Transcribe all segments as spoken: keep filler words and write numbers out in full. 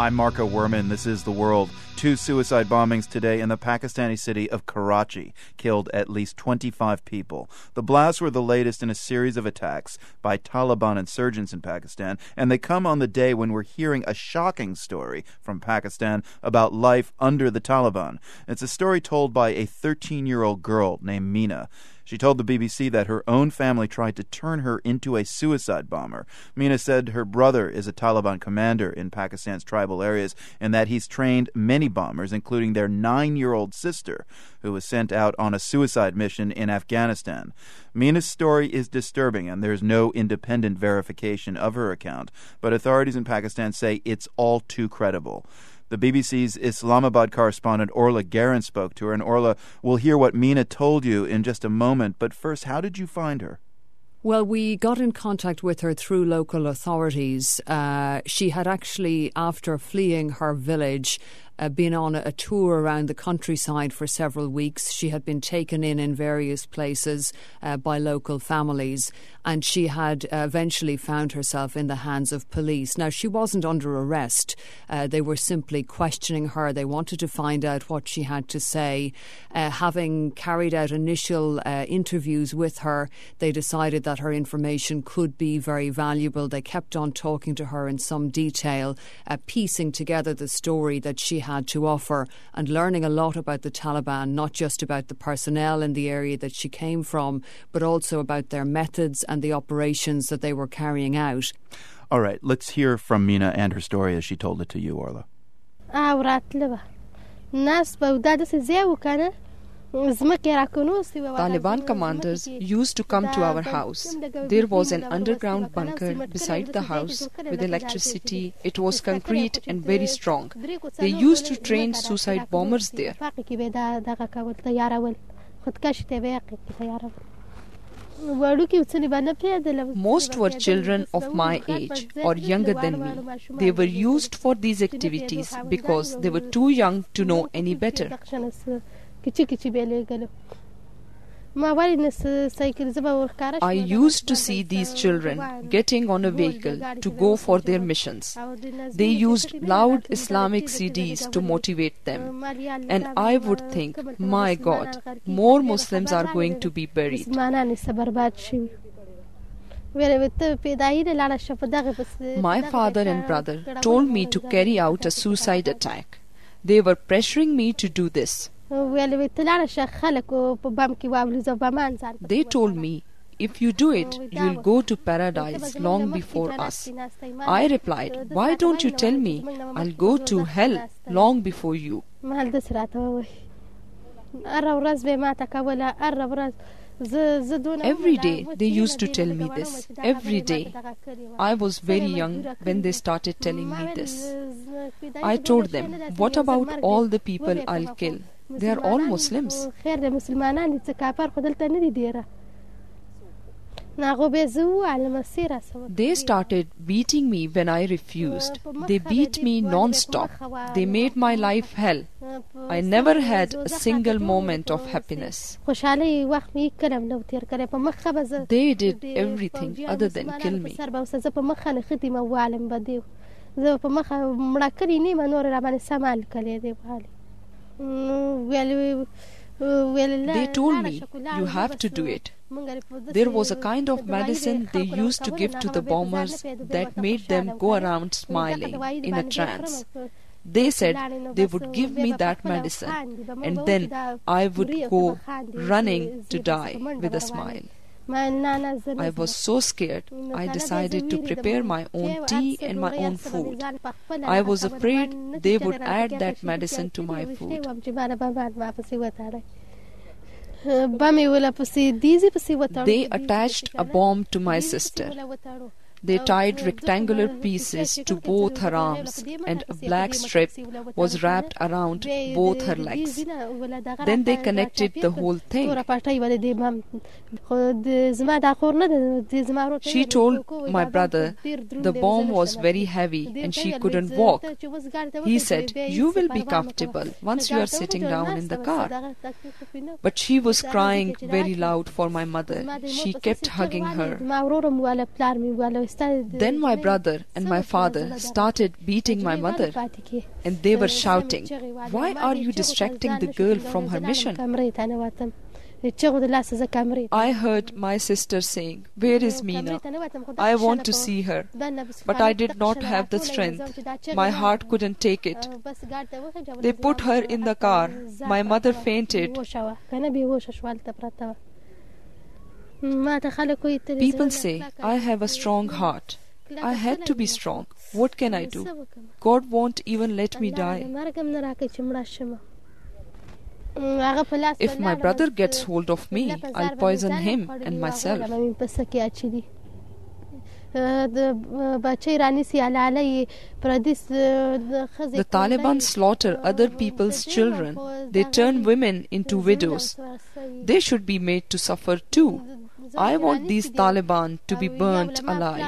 I'm Marco Werman. This is The World. Two suicide bombings today in the Pakistani city of Karachi killed at least twenty-five people. The blasts were the latest in a series of attacks by Taliban insurgents in Pakistan, and they come on the day when we're hearing a shocking story from Pakistan about life under the Taliban. It's a story told by a thirteen-year-old girl named Meena. She told the B B C that her own family tried to turn her into a suicide bomber. Meena said her brother is a Taliban commander in Pakistan's tribal areas and that he's trained many bombers, including their nine-year-old sister, who was sent out on a suicide mission in Afghanistan. Meena's story is disturbing, and there's no independent verification of her account, but authorities in Pakistan say it's all too credible. The B B C's Islamabad correspondent Orla Guerin spoke to her, and Orla, we'll hear what Meena told you in just a moment, but first, how did you find her? Well, we got in contact with her through local authorities. Uh, she had actually, after fleeing her village, uh, been on a, a tour around the countryside for several weeks. She had been taken in in various places uh, by local families, and she had uh, eventually found herself in the hands of police. Now, she wasn't under arrest. Uh, they were simply questioning her. They wanted to find out what she had to say. Uh, having carried out initial uh, interviews with her, they decided that her information could be very valuable. They kept on talking to her in some detail, uh, piecing together the story that she had to offer and learning a lot about the Taliban, not just about the personnel in the area that she came from, but also about their methods and the operations that they were carrying out. All right, let's hear from Meena and her story as she told it to you, Orla. Taliban commanders used to come to our house. There was an underground bunker beside the house with electricity. It was concrete and very strong. They used to train suicide bombers there. Most were children of my age or younger than me. They were used for these activities because they were too young to know any better. I used to see these children getting on a vehicle to go for their missions. They used loud Islamic C Ds to motivate them. And I would think, my God, more Muslims are going to be buried. My father and brother told me to carry out a suicide attack. They were pressuring me to do this. They told me, if you do it, you'll go to paradise long before us. I replied, why don't you tell me I'll go to hell long before you? Every day they used to tell me this. Every day. I was very young when they started telling me this. I told them, what about all the people I'll kill? They are all Muslims. They started beating me when I refused. They beat me non-stop. They made my life hell. I never had a single moment of happiness. They did everything other than kill me. They told me, you have to do it. There was a kind of medicine they used to give to the bombers that made them go around smiling in a trance. They said they would give me that medicine and then I would go running to die with a smile. I was so scared, I decided to prepare my own tea and my own food. I was afraid they would add that medicine to my food. They attached a bomb to my sister. They tied rectangular pieces to both her arms and a black strip was wrapped around both her legs. Then they connected the whole thing. She told my brother the bomb was very heavy and she couldn't walk. He said, you will be comfortable once you are sitting down in the car. But she was crying very loud for my mother. She kept hugging her. Then my brother and my father started beating my mother, and they were shouting, "Why are you distracting the girl from her mission?" I heard my sister saying, "Where is Meena? I want to see her." But I did not have the strength. My heart couldn't take it. They put her in the car. My mother fainted. People say I have a strong heart. I had to be strong. What can I do? God won't even let me die. If my brother gets hold of me, I'll poison him and myself. The Taliban slaughter other people's children. They turn women into widows. They should be made to suffer too. I want these Taliban to be burnt alive.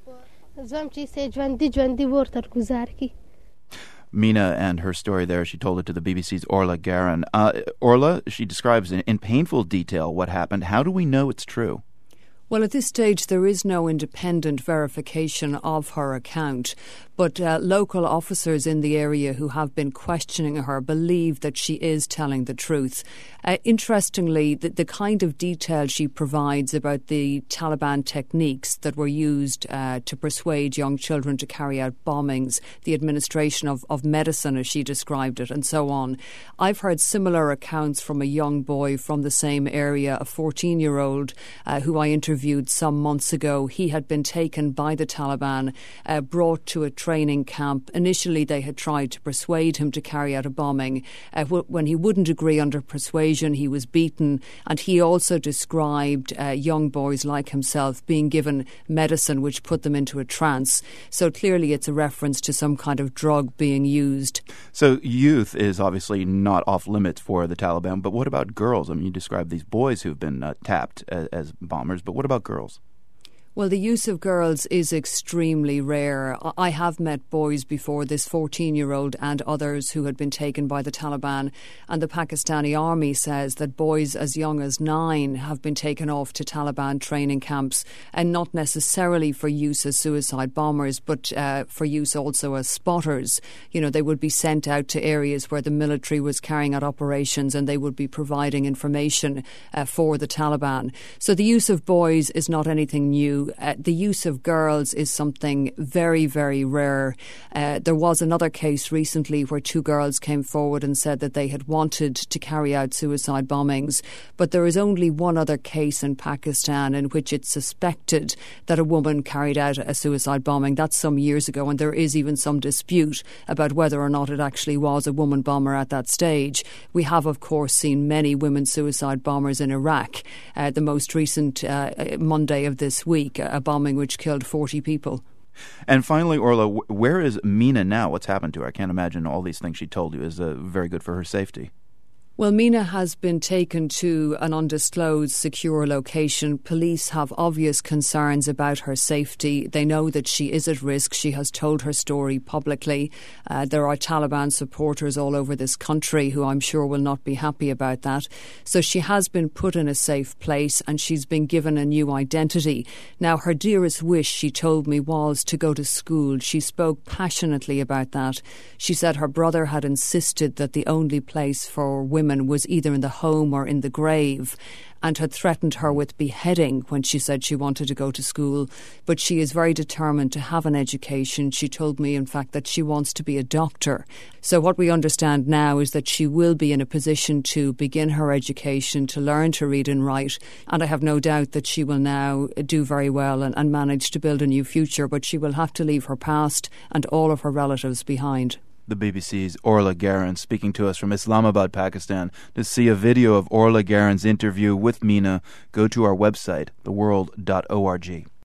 Meena and her story there, she told it to the B B C's Orla Garan. Uh, Orla, she describes in, in painful detail what happened. How do we know it's true? Well, at this stage, there is no independent verification of her account, but uh, local officers in the area who have been questioning her believe that she is telling the truth. Uh, interestingly, the, the kind of detail she provides about the Taliban techniques that were used uh, to persuade young children to carry out bombings, the administration of, of medicine, as she described it, and so on. I've heard similar accounts from a young boy from the same area, a fourteen-year-old uh, who I interviewed some months ago. He had been taken by the Taliban, uh, brought to a training camp. Initially, they had tried to persuade him to carry out a bombing. Uh, w- when he wouldn't agree under persuasion, he was beaten. And he also described uh, young boys like himself being given medicine which put them into a trance. So clearly it's a reference to some kind of drug being used. So youth is obviously not off limits for the Taliban, but what about girls? I mean, you described these boys who've been uh, tapped as, as bombers, but what about girls? Well, the use of girls is extremely rare. I have met boys before, this fourteen-year-old and others who had been taken by the Taliban, and the Pakistani army says that boys as young as nine have been taken off to Taliban training camps, and not necessarily for use as suicide bombers, but uh, for use also as spotters. You know, they would be sent out to areas where the military was carrying out operations, and they would be providing information uh, for the Taliban. So the use of boys is not anything new. Uh, the use of girls is something very, very rare. Uh, there was another case recently where two girls came forward and said that they had wanted to carry out suicide bombings, but there is only one other case in Pakistan in which it's suspected that a woman carried out a suicide bombing. That's some years ago, and there is even some dispute about whether or not it actually was a woman bomber at that stage. We have, of course, seen many women suicide bombers in Iraq. Uh, the most recent uh, Monday of this week, a bombing which killed forty people. And finally, Orla, where is Meena now? What's happened to her? I can't imagine all these things she told you is uh, very good for her safety. Well, Meena has been taken to an undisclosed secure location. Police have obvious concerns about her safety. They know that she is at risk. She has told her story publicly. Uh, there are Taliban supporters all over this country who I'm sure will not be happy about that. So she has been put in a safe place and she's been given a new identity. Now, her dearest wish, she told me, was to go to school. She spoke passionately about that. She said her brother had insisted that the only place for women was either in the home or in the grave, and had threatened her with beheading when she said she wanted to go to school. But she is very determined to have an education. She told me, in fact, that she wants to be a doctor. So what we understand now is that she will be in a position to begin her education, to learn to read and write. And I have no doubt that she will now do very well and, and manage to build a new future. But she will have to leave her past and all of her relatives behind. The B B C's Orla Garan speaking to us from Islamabad, Pakistan. To see a video of Orla Garan's interview with Meena, go to our website, the world dot org.